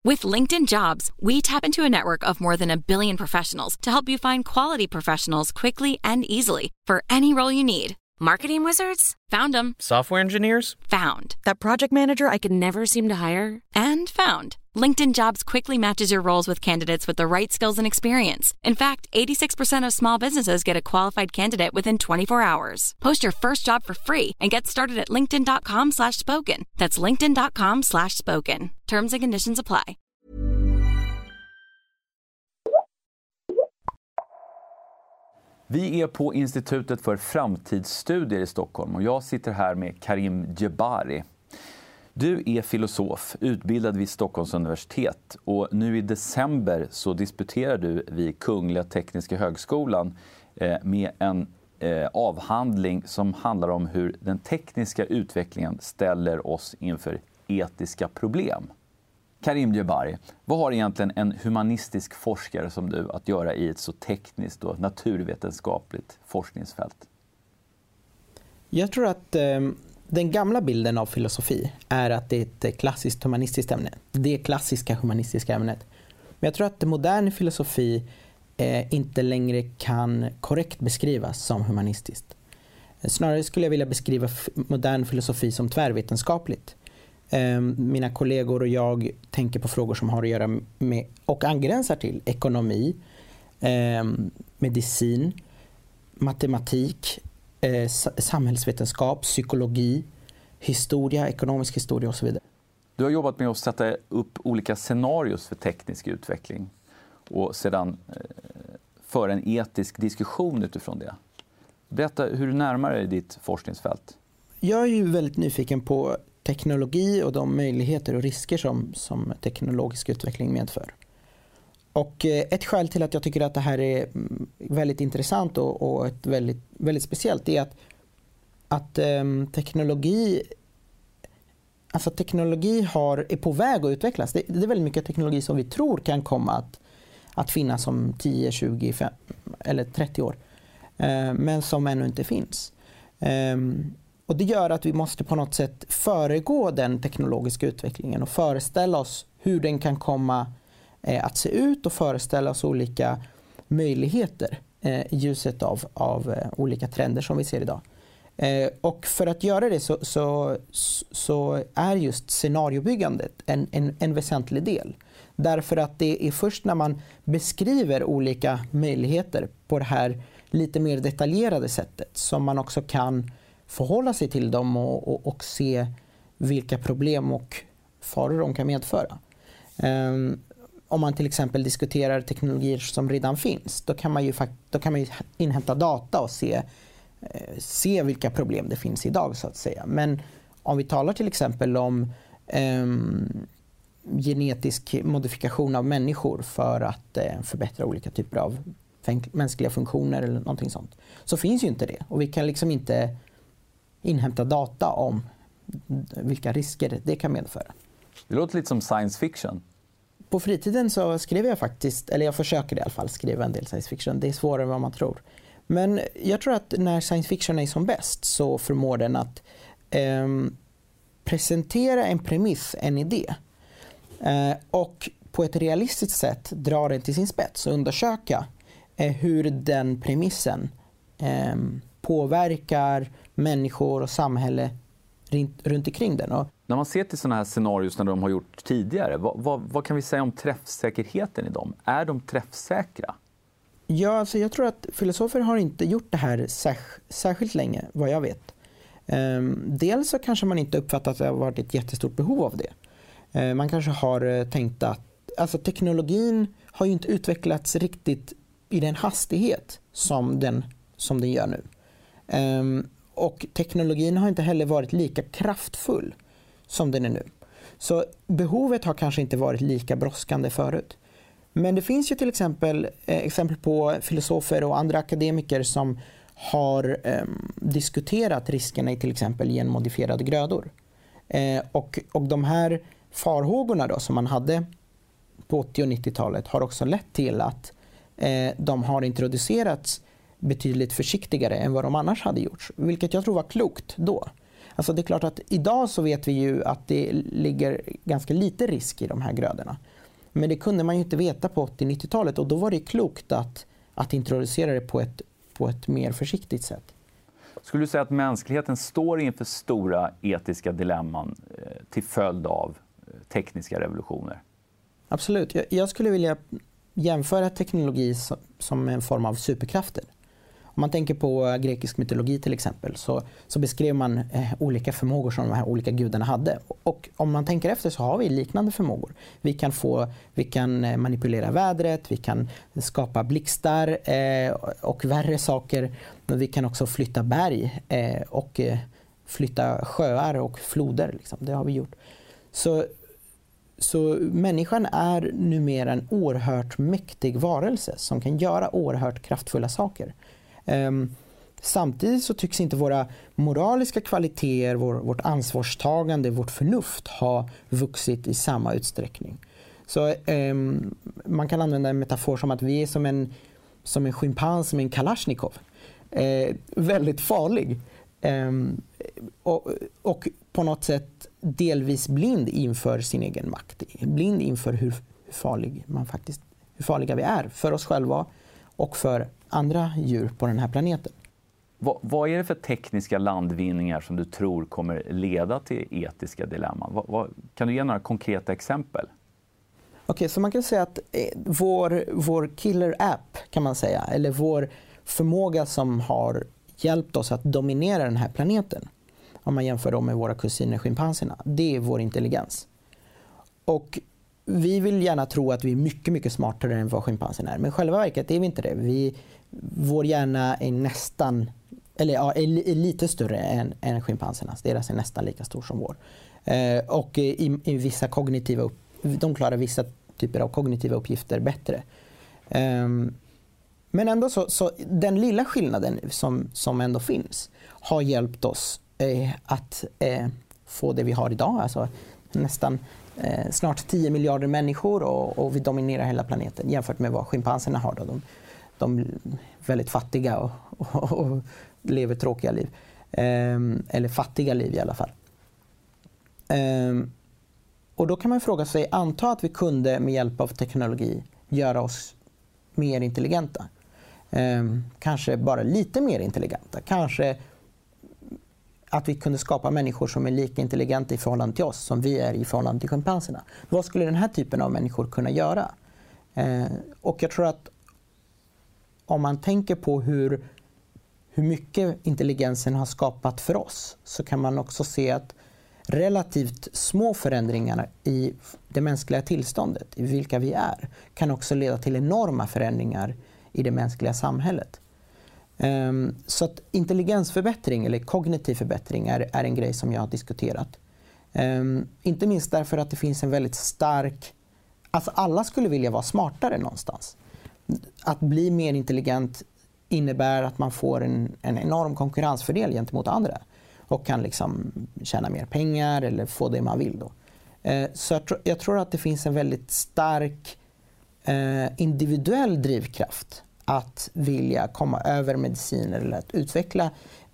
With LinkedIn Jobs, we tap into a network of more than 1 billion professionals to help you find quality professionals quickly and easily for any role you need. Marketing wizards? Found them. Software engineers? Found. That project manager I could never seem to hire? And found. LinkedIn Jobs quickly matches your roles with candidates with the right skills and experience. In fact, 86% of small businesses get a qualified candidate within 24 hours. Post your first job for free and get started at linkedin.com/spoken. That's linkedin.com/spoken. Terms and conditions apply. Vi är på Institutet för framtidsstudier i Stockholm och jag sitter här med Karim Djebari. Du är filosof, utbildad vid Stockholms universitet och nu i december så disputerar du vid Kungliga Tekniska högskolan med en avhandling som handlar om hur den tekniska utvecklingen ställer oss inför etiska problem. Karim Djebari, vad har egentligen en humanistisk forskare som du att göra i ett så tekniskt och naturvetenskapligt forskningsfält? Jag tror att den gamla bilden av filosofi är att det är ett klassiskt humanistiskt ämne. Det klassiska humanistiska ämnet. Men jag tror att modern filosofi inte längre kan korrekt beskrivas som humanistiskt. Snarare skulle jag vilja beskriva modern filosofi som tvärvetenskapligt. Mina kollegor och jag tänker på frågor som har att göra med och angränsar till ekonomi, medicin, matematik, samhällsvetenskap, psykologi, historia, ekonomisk historia och så vidare. Du har jobbat med att sätta upp olika scenarios för teknisk utveckling och sedan föra en etisk diskussion utifrån det. Berätta hur du närmar dig ditt forskningsfält. Jag är ju väldigt nyfiken på teknologi och de möjligheter och risker som teknologisk utveckling medför. Och ett skäl till att jag tycker att det här är väldigt intressant och ett väldigt, väldigt speciellt är att teknologi är på väg att utvecklas. Det är väldigt mycket teknologi som vi tror kan komma att finnas om 10, 20, 5 eller 30 år. Men som ännu inte finns. Och det gör att vi måste på något sätt föregå den teknologiska utvecklingen och föreställa oss hur den kan komma att se ut och föreställa oss olika möjligheter i ljuset av olika trender som vi ser idag. Och för att göra det så är just scenariobyggandet en väsentlig del. Därför att det är först när man beskriver olika möjligheter på det här lite mer detaljerade sättet som man också kan förhålla sig till dem och se vilka problem och faror de kan medföra. Om man till exempel diskuterar teknologier som redan finns, då kan man ju inhämta data och se vilka problem det finns idag så att säga. Men om vi talar till exempel om genetisk modifikation av människor för att förbättra olika typer av mänskliga funktioner eller någonting sånt, så finns ju inte det. Och vi kan liksom inte inhämta data om vilka risker det kan medföra. Det låter lite som science fiction. På fritiden så skriver jag faktiskt, eller jag försöker i alla fall skriva en del science fiction. Det är svårare än vad man tror. Men jag tror att när science fiction är som bäst så förmår den att presentera en premiss, en idé. Och på ett realistiskt sätt dra den till sin spets och undersöka hur den premissen påverkar människor och samhälle runt omkring den. Och när man ser till sådana här scenarios när de har gjort tidigare, vad kan vi säga om träffsäkerheten i dem? Är de träffsäkra? Ja, alltså jag tror att filosofer har inte gjort det här särskilt länge, vad jag vet. Dels så kanske man inte uppfattat att det har varit ett jättestort behov av det. Man kanske har tänkt att alltså teknologin har ju inte utvecklats riktigt i den hastighet som den gör nu. Och teknologin har inte heller varit lika kraftfull som den är nu. Så behovet har kanske inte varit lika brådskande förut. Men det finns ju till exempel på filosofer och andra akademiker som har diskuterat riskerna i till exempel genmodifierade grödor. Och de här farhågorna då som man hade på 80- och 90-talet har också lett till att de har introducerats betydligt försiktigare än vad de annars hade gjort. Vilket jag tror var klokt då. Alltså det är klart att idag så vet vi ju att det ligger ganska lite risk i de här grödorna. Men det kunde man ju inte veta på 80-90-talet och då var det klokt att introducera det på ett mer försiktigt sätt. Skulle du säga att mänskligheten står inför stora etiska dilemman till följd av tekniska revolutioner? Absolut. Jag skulle vilja jämföra teknologi som en form av superkrafter. Om man tänker på grekisk mytologi till exempel så beskrev man olika förmågor som de här olika gudarna hade. Och om man tänker efter så har vi liknande förmågor. Vi kan manipulera vädret, vi kan skapa blixtar och värre saker. Men vi kan också flytta berg och flytta sjöar och floder. Liksom. Det har vi gjort. Så människan är numera en oerhört mäktig varelse som kan göra oerhört kraftfulla saker. Samtidigt så tycks inte våra moraliska kvaliteter, vårt ansvarstagande, vårt förnuft ha vuxit i samma utsträckning. Så man kan använda en metafor som att vi är som en schimpans med en kalasjnikov. Väldigt farlig. Och på något sätt delvis blind inför sin egen makt. Blind inför hur farliga vi är för oss själva och för andra djur på den här planeten. Vad är det för tekniska landvinningar som du tror kommer leda till etiska dilemman? Kan du ge några konkreta exempel? Okej, så man kan säga att vår killer app kan man säga, eller vår förmåga som har hjälpt oss att dominera den här planeten, om man jämför dem med våra kusiner schimpanserna, det är vår intelligens. Och vi vill gärna tro att vi är mycket, mycket smartare än vad schimpanserna är. Men själva verket är vi inte det. Vår hjärna är nästan, eller ja, är lite större än schimpansernas. Deras är nästan lika stor som vår. Och i vissa de klarar vissa typer av kognitiva uppgifter bättre. Men ändå så den lilla skillnaden som ändå finns har hjälpt oss att få det vi har idag. Alltså nästan snart 10 miljarder människor och vi dominerar hela planeten jämfört med vad schimpanserna har. Då. De är väldigt fattiga och lever tråkiga liv. Eller fattiga liv i alla fall. Och då kan man fråga sig, anta att vi kunde med hjälp av teknologi göra oss mer intelligenta. Kanske bara lite mer intelligenta. Kanske att vi kunde skapa människor som är lika intelligenta i förhållande till oss som vi är i förhållande till schimpanserna. Vad skulle den här typen av människor kunna göra? Och jag tror att om man tänker på hur mycket intelligensen har skapat för oss, så kan man också se att relativt små förändringar i det mänskliga tillståndet, i vilka vi är, kan också leda till enorma förändringar i det mänskliga samhället. Så att intelligensförbättring eller kognitiv förbättring är en grej som jag har diskuterat. Inte minst därför att det finns en väldigt stark... Alltså alla skulle vilja vara smartare någonstans. Att bli mer intelligent innebär att man får en enorm konkurrensfördel gentemot andra. Och kan liksom tjäna mer pengar eller få det man vill då. Så jag tror att det finns en väldigt stark individuell drivkraft att vilja komma över mediciner eller att utveckla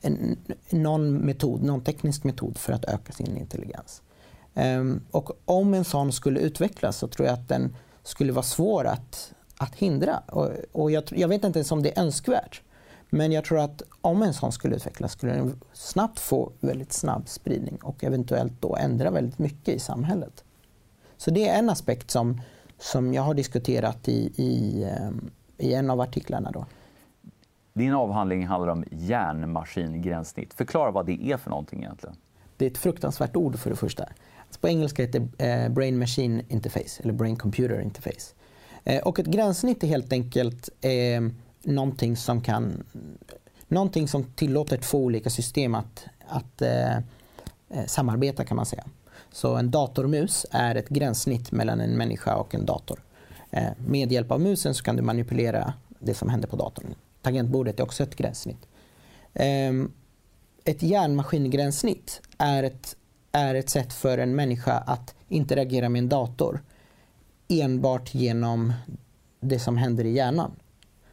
någon teknisk metod för att öka sin intelligens. Och om en sån skulle utvecklas så tror jag att den skulle vara svår att hindra. Och jag vet inte ens om det är önskvärt. Men jag tror att om en sån skulle utvecklas skulle den snabbt få väldigt snabb spridning och eventuellt då ändra väldigt mycket i samhället. Så det är en aspekt som jag har diskuterat i en av artiklarna då. Din avhandling handlar om hjärnmaskingränssnitt. Förklara vad det är för någonting egentligen. Det är ett fruktansvärt ord för det första. Alltså på engelska heter det brain machine interface eller brain computer interface. Och ett gränssnitt är helt enkelt någonting som tillåter två olika system att samarbeta, kan man säga. Så en datormus är ett gränssnitt mellan en människa och en dator. Med hjälp av musen så kan du manipulera det som händer på datorn. Tangentbordet är också ett gränssnitt. Ett hjärnmaskingränssnitt är ett sätt för en människa att interagera med en dator enbart genom det som händer i hjärnan.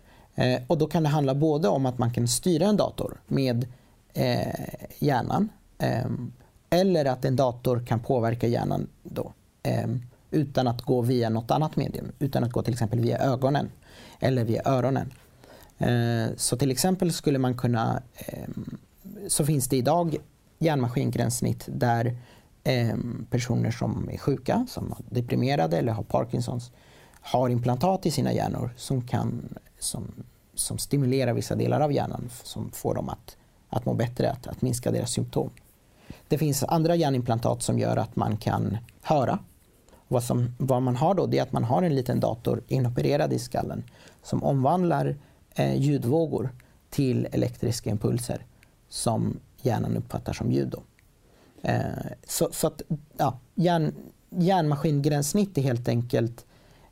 Och då kan det handla både om att man kan styra en dator med hjärnan Eller att en dator kan påverka hjärnan då, utan att gå via något annat medium, utan att gå till exempel via ögonen eller via öronen. Så till exempel skulle man kunna, så finns det idag hjärnmaskingränssnitt där personer som är sjuka, som är deprimerade eller har Parkinsons, har implantat i sina hjärnor som stimulerar vissa delar av hjärnan som får dem att må bättre, att minska deras symptom. Det finns andra hjärnimplantat som gör att man kan höra. Vad man har då, det är att man har en liten dator inopererad i skallen som omvandlar ljudvågor till elektriska impulser som hjärnan uppfattar som ljud då. Så att hjärnmaskingränssnitt är helt enkelt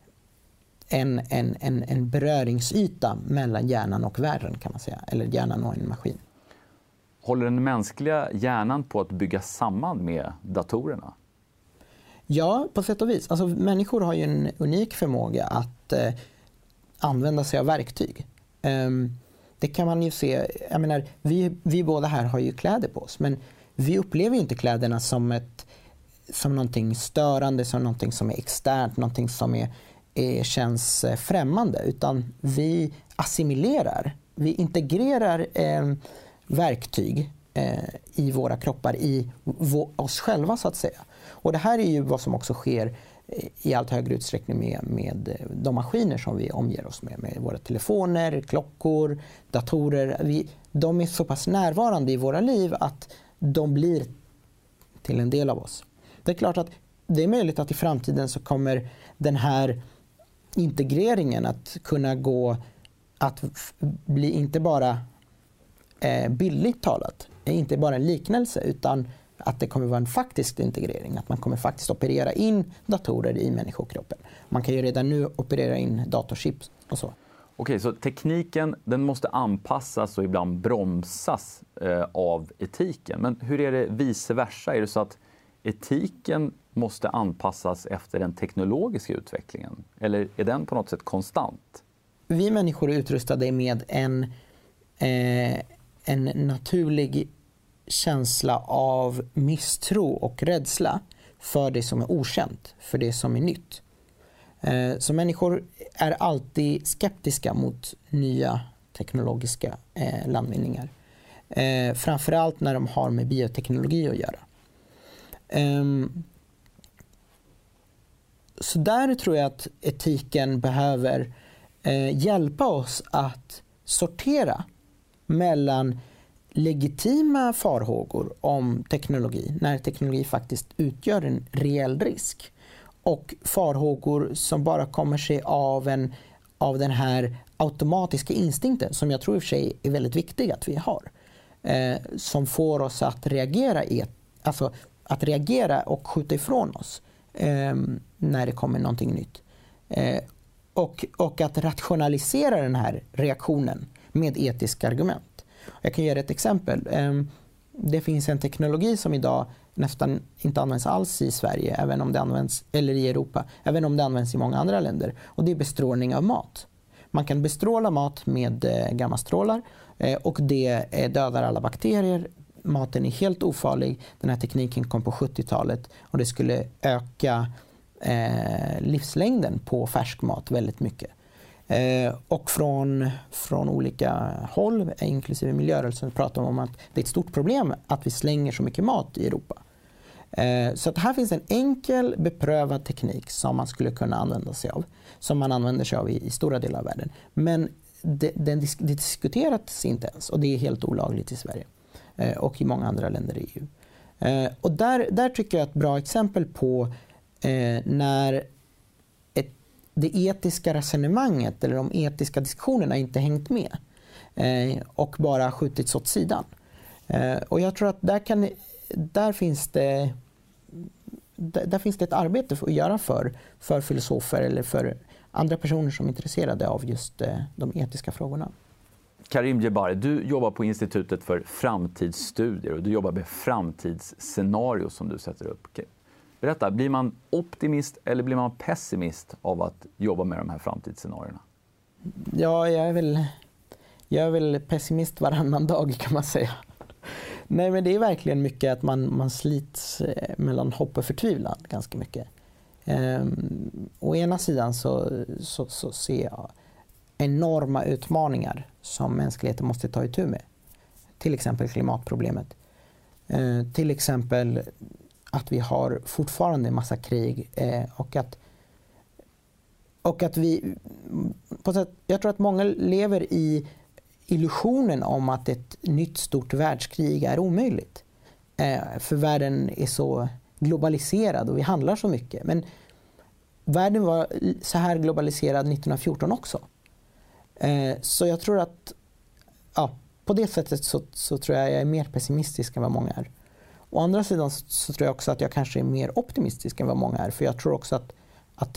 en beröringsyta mellan hjärnan och världen, kan man säga, eller hjärnan och en maskin. Håller den mänskliga hjärnan på att bygga samman med datorerna? Ja, på sätt och vis. Alltså, människor har ju en unik förmåga att använda sig av verktyg. Det kan man ju se. Jag menar, vi båda här har ju kläder på oss, men vi upplever ju inte kläderna som någonting störande, som någonting som är externt, någonting som känns främmande, utan vi assimilerar, vi integrerar verktyg i våra kroppar, i oss själva så att säga. Och det här är ju vad som också sker i allt högre utsträckning med de maskiner som vi omger oss med våra telefoner, klockor, datorer. De är så pass närvarande i våra liv att de blir till en del av oss. Det är klart att det är möjligt att i framtiden så kommer den här integreringen att kunna gå att bli inte bara bildligt talat, inte bara en liknelse, utan att det kommer vara en faktisk integrering, att man kommer faktiskt operera in datorer i människokroppen. Man kan ju redan nu operera in datorchips och så. Okej, så tekniken, den måste anpassas och ibland bromsas av etiken. Men hur är det vice versa? Är det så att etiken måste anpassas efter den teknologiska utvecklingen? Eller är den på något sätt konstant? Vi människor är utrustade med en naturlig känsla av misstro och rädsla för det som är okänt, för det som är nytt. Så människor är alltid skeptiska mot nya teknologiska landvinningar. Framförallt när de har med bioteknologi att göra. Så där tror jag att etiken behöver hjälpa oss att sortera mellan legitima farhågor om teknologi, när teknologi faktiskt utgör en reell risk, och farhågor som bara kommer sig av den här automatiska instinkten, som jag tror i och för sig är väldigt viktig att vi har, som får oss att reagera och skjuta ifrån oss när det kommer någonting nytt, och att rationalisera den här reaktionen med etiska argument. Jag kan ge ett exempel. Det finns en teknologi som idag nästan inte används alls i Sverige, även om det används, eller i Europa, även om det används i många andra länder. Och det är bestrålning av mat. Man kan bestråla mat med gammastrålar och det dödar alla bakterier. Maten är helt ofarlig. Den här tekniken kom på 70-talet och det skulle öka livslängden på färskmat väldigt mycket. Och från olika håll, inklusive miljörörelsen, pratar man om att det är ett stort problem att vi slänger så mycket mat i Europa. Så att här finns en enkel, beprövad teknik som man skulle kunna använda sig av, som man använder sig av i stora delar av världen. Men det diskuteras inte ens, och det är helt olagligt i Sverige och i många andra länder i EU. Och där tycker jag ett bra exempel på när det etiska resonemanget eller de etiska diskussionerna inte hängt med och bara skjutits åt sidan. Och jag tror att där finns det ett arbete att göra för filosofer eller för andra personer som är intresserade av just de etiska frågorna. Karim Djebari, du jobbar på Institutet för framtidsstudier och du jobbar med framtidsscenarier som du sätter upp. Berätta, blir man optimist eller blir man pessimist av att jobba med de här framtidsscenarierna? Ja, jag är väl pessimist varannan dag, kan man säga. Nej, men det är verkligen mycket att man slits mellan hopp och förtvivlan ganska mycket. Å ena sidan så ser jag enorma utmaningar som mänskligheten måste ta itu med. Till exempel klimatproblemet. Till exempel att vi har fortfarande en massa krig och att vi på sätt, jag tror att många lever i illusionen om att ett nytt stort världskrig är omöjligt. För världen är så globaliserad och vi handlar så mycket. Men världen var så här globaliserad 1914 också. Så jag tror att på det sättet så tror jag är mer pessimistisk än vad många är. Å andra sidan så tror jag också att jag kanske är mer optimistisk än vad många är. För jag tror också att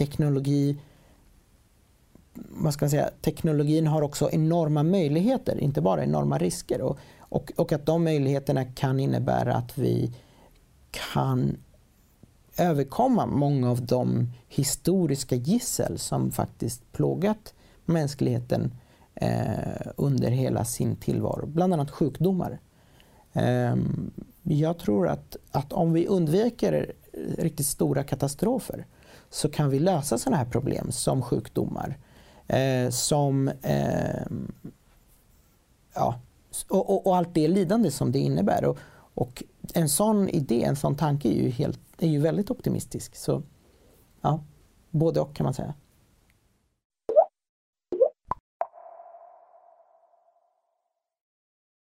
teknologin har också enorma möjligheter, inte bara enorma risker. Och att de möjligheterna kan innebära att vi kan överkomma många av de historiska gissel som faktiskt plågat mänskligheten under hela sin tillvaro, bland annat sjukdomar. Jag tror att om vi undviker riktigt stora katastrofer så kan vi lösa sådana här problem som sjukdomar, och allt det lidande som det innebär. Och en sån idé, en sån tanke är ju väldigt optimistisk. Så både och kan man säga.